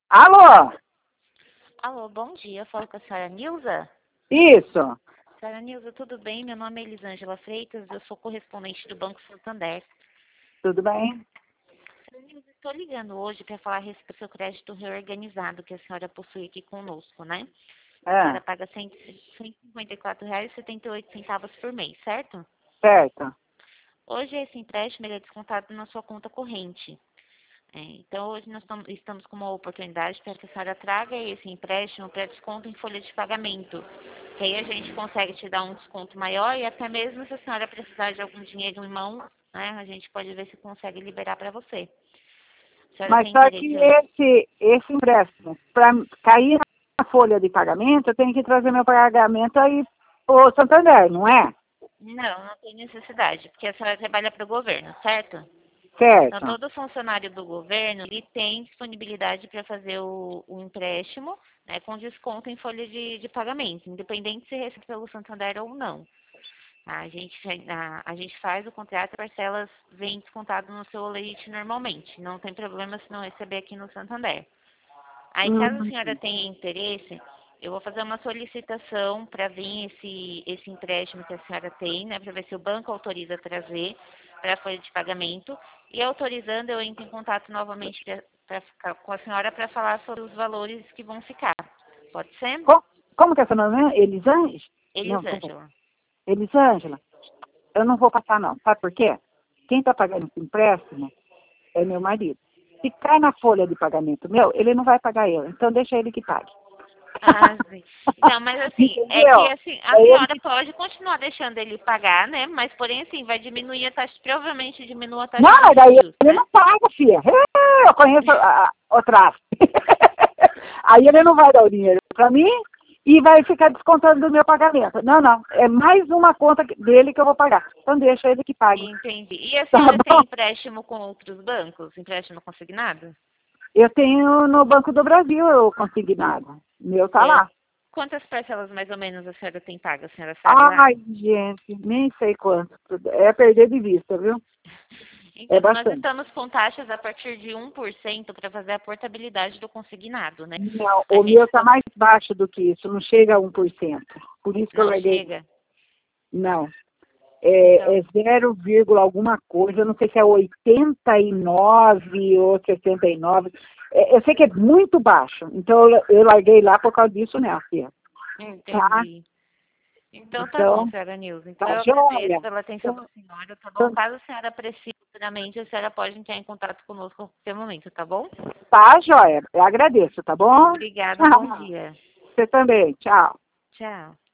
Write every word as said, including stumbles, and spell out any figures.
Alô? Alô, bom dia. Eu falo com a senhora Nilza. Isso. Senhora Nilza, tudo bem? Meu nome é Elisângela Freitas, eu sou correspondente do Banco Santander. Tudo bem? Senhora Nilza, estou ligando hoje para falar a respeito do seu crédito reorganizado que a senhora possui aqui conosco, né? A É, senhora paga cento e cinquenta e quatro reais e setenta e oito centavos por mês, certo? certo. Hoje esse empréstimo ele é descontado na sua conta corrente. É, então, hoje nós tam- estamos com uma oportunidade para que a senhora traga esse empréstimo para desconto em folha de pagamento. Que aí a gente consegue te dar um desconto maior e até mesmo se a senhora precisar de algum dinheiro em mão, né, a gente pode ver se consegue liberar para você. A senhora Mas tem só que interesse em... esse, esse empréstimo, para cair na folha de pagamento, eu tenho que trazer meu pagamento aí pro Santander, não é? Não, não tem necessidade, porque a senhora trabalha para o governo, certo? Então, Certo. todo funcionário do governo ele tem disponibilidade para fazer o, o empréstimo, né, com desconto em folha de, de pagamento, independente se recebe pelo Santander ou não. A gente, a, a gente faz o contrato, as parcelas vêm descontado no seu leite normalmente. Não tem problema se não receber aqui no Santander. Aí, caso a Hum, senhora tenha interesse, eu vou fazer uma solicitação para vir esse, esse empréstimo que a senhora tem, né, para ver se o banco autoriza trazer para a folha de pagamento. E autorizando, eu entro em contato novamente pra, pra ficar com a senhora para falar sobre os valores que vão ficar. Pode ser? co- como que é seu nome? Elisângela? Não, peraí. Elisângela. Elisângela, eu não vou passar não. Sabe por quê? Quem está pagando esse empréstimo é meu marido. Se cai na folha de pagamento meu, ele não vai pagar eu. Então deixa ele que pague. Ah, sim. Não, mas assim, é que Entendeu? assim, a É ele senhora que... pode continuar deixando ele pagar, né? Mas porém assim, vai diminuir a taxa, provavelmente diminua a Não, taxa de mas daí juros, ele né? não paga, filha. É, eu conheço a, a, o tráfico. Aí ele não vai dar o dinheiro para mim e vai ficar descontando do meu pagamento. Não, não. É mais uma conta que- dele que eu vou pagar. Então deixa ele que pague. Entendi. E a Tá senhora tem bom? empréstimo com outros bancos? Empréstimo consignado? Eu tenho no Banco do Brasil o consignado. Meu tá É. lá. Quantas parcelas mais ou menos a senhora tem pago? A senhora sabe lá? Ai, gente, nem sei quanto. É perder de vista, viu? É Então, nós bastante. estamos com taxas a partir de um por cento para fazer a portabilidade do consignado, né? Não, A o gente meu tá só mais baixo do que isso, não chega a um por cento. Por isso que eu não larguei. chega. Não. É, Então, é zero, alguma coisa, eu não sei se é oitenta e nove ou sessenta e nove. É, eu sei que é muito baixo, então eu, eu larguei lá por causa disso, né, filha? Tá? entendi. Então tá bom, Então, senhora Nilza. Então tá eu agradeço joia. pela atenção da Então, senhora, tá bom? então, Caso a senhora precise futuramente, a senhora pode entrar em contato conosco a qualquer momento, tá bom? tá joia. Eu agradeço, tá bom? Obrigada, bom Tchau. dia. Você também. Tchau. Tchau.